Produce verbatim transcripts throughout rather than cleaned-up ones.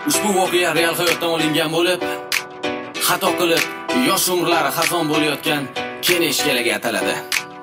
Ushbu voqea real hayotdan olingan bo'lib, xato qilib, yosh umrlari xazon bo'layotgan keneshkalarga ataladi.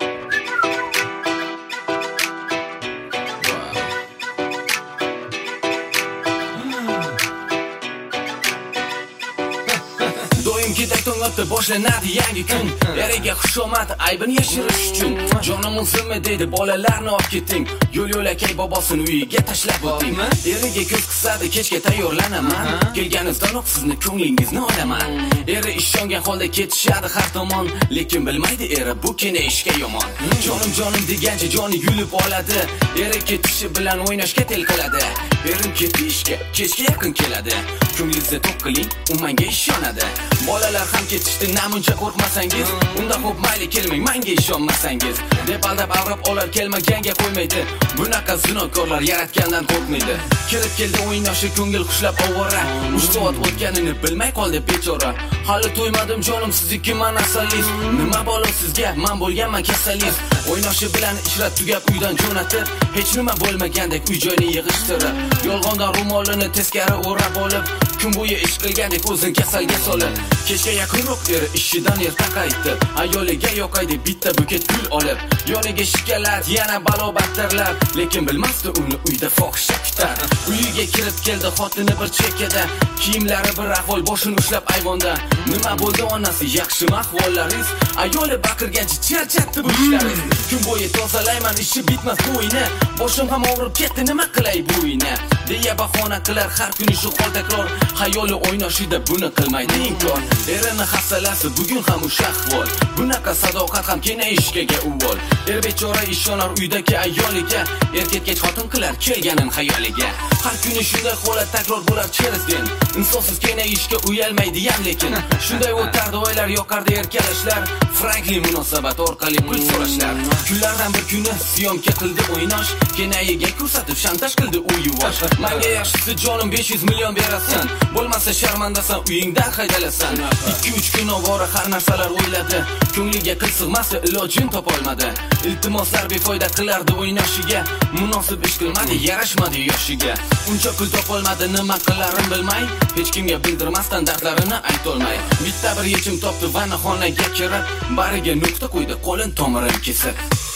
Doimki tongotda boshlanadi yangi kun. Eriga xushomad aybini yashirish uchun jonim unsinmi dedi bolalarni olib keting. Yo'l yo'lakay bobosini uyiga tashlab o'ting. Eriga ko'z qisadi kechga tayyorlanaman. Kelganingizdan sizni ko'nglingizni olaman. Eri ishongan holda ketishadi har tomon, lekin bilmaydi eri bu kene ishga yomon. Jonim jonim degancha joni yulib oladi. Eri ketishi bilan o'ynashga tel qiladi. Erim ketishga kechga yaqin keladi. Ko'nglingizni to'q qiling, u menga ishonadi. Bolalar ham ketishdi, namuncha qo'rqmasangiz, unda xo'p mayli kelmang, menga ishonmasangiz. Deb aldab avrab olar kelmaganga qo'ymaydi. Bunaqa zinokorlar yaratgandan qo'rqmaydi. Kirib keldi o'ynashi ko'ngil xushlab ovora. uch soat o'tganini bilmay qoldi bechora. Hali to'ymadim jonim sizniki man asalingiz. Nima balo sizga, men bo'lganman kasalingiz. O'ynashi bilan ishrat tugab uydan jo'natib, hech nima bo'lmagandek uy joyni yig'ishtirib, yolg'ondan ro'molini teskari o'rab olib, kun bo'yi ish qilgandek o'zini kasalga solib, kechga yaqinroq eri ishidan erta qaytdi. Ayoliga yoqay deb bitta buket gul olib, yoniga shikalat yana balo battarlar, lekin bilmasdi uni uyda fohisha kutar. Uyiga kirib keldi xotini bir chekkada, kiyimlari bir ahvol, boshini ushlab ayvonda. Nima bo'ldi onasi, yaxshimi ahvollaringiz? Ayoli baqirgancha charchatdi bu ishlaringiz. Kun bo'yi tozalayman, ishi bitmas bu uyni, boshim ham og'rib ketdi, nima qilay bu uyni? deya bahona qilar har kuni shu hol takror. Hayoli o'ynashida buni qilmaydi inkor. Erini hasalasi bugun ham o'sha ahvol. Bunaqa sadoqat ham kena ishga uvol. Er bechora ishonar uydagi ayoliga, erkakka xotin qilar kelganin xayoliga. Har kuni shunday holat takror bo'lar cherisden. Insonsiz kena ishga uyalmaydi ham lekin. Shunday o'tardi oylar, yoqardi erkalashlar. Frankly munosabat orqali pul so'rashlar. Kunlardan bir kuni syomka qildi o'ynash, kenayiga ko'rsatib shantaj qildi u yuvosh. Menga yaxshisi jonim besh yuz million berasan, bo'lmasa sharmandasan uyingdan haydalasan. ikki uch kun ovora har narsalar o'yladi, ko'ngliga qil sig'masa ilojin topolmadi. Iltimoslar befoyda qilardi o'ynashiga, munosib ish qilmadi, yarashmadi yoshiga. Uncha pul topolmadi, nima qilarini bilmay, hech kimga bildirmasdan dardlarini aytolmay, bitta bir yechim topdi va xonaga kirib, bariga nuqta qo'ydi, qo'lin tomirini kesib.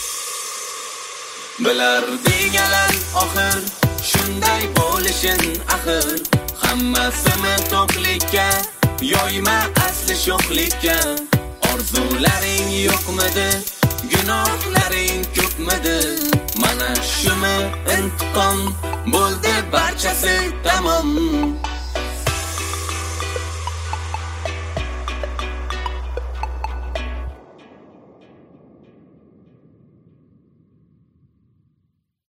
Bilarding alam oxir, shunday bo'lishin axir. Hammasini to'qlikka, yoyma asli sho'xlikka. Orzularing yo'qmidi, gunohlaring ko'pmidi? Mana shumi intiqom bo'ldi barchasi tamom.